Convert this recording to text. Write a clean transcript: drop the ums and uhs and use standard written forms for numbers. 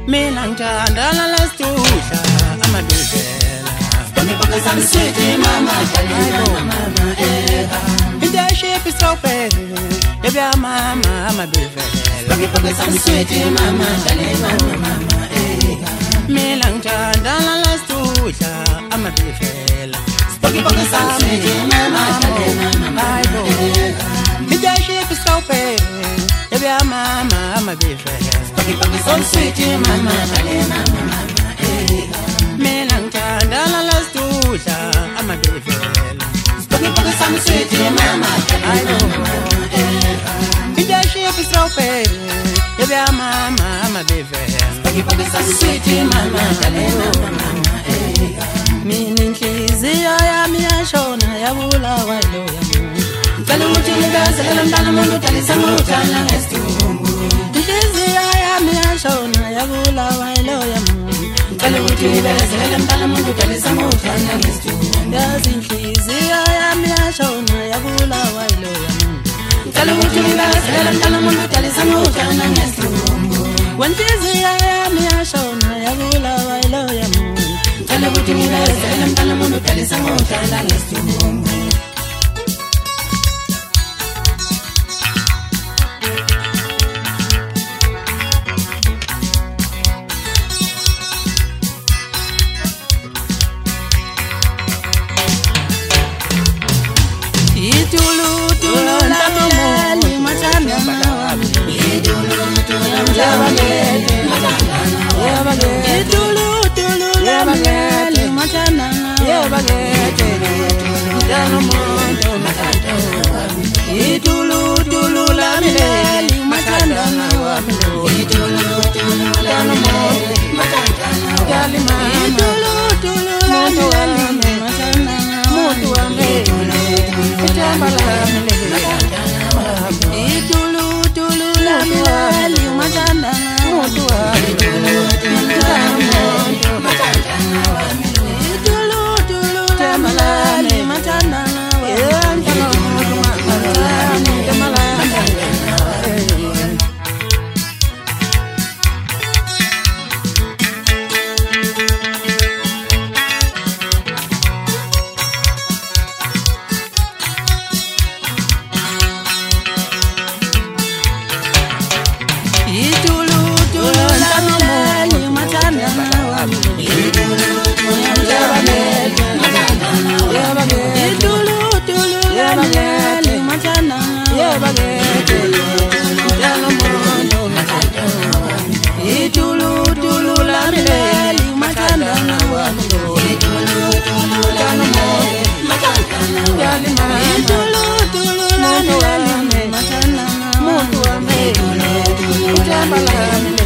Mina ngithanda lesihluza amabizela Bamipaka some sweet mama mama Leadership is so bad Ebya mama amabizela Bamipaka some sweet mama mama Mina ngithanda lesihluza amabizela Bamipaka some sweet mama Leadership is so bad Ebya mama amabizela Bamipaka some sweet mama Mina ngithanda lesihluza amabizela Bamipaka some sweet mama Leadership is so bad Ebya mama amabizela Bamipaka some sweet mama Mina inhliziyo yami yashona yabulawa lo yamuntu Ngicela ukuthi ngibekezele mntana umuntu utalisa nguthandana ngesidumbu Inhliziyo yami yashona yabulawa lo yamuntu Ngicela ukuthi ngibekezele mntana umuntu utalisa nguthandana ngesidumbu Yazi inhliziyo yami yashona yabulawa lo yamuntu Ngicela ukuthi ngibekezele mntana umuntu utalisa nguthandana ngesidumbu Inhliziyo yami yashona yabulawa lo yamuntu Ngicela ukuthi ngibekezele mntana umuntu utalisa nguthandana ngesidumbu Mutu wa me,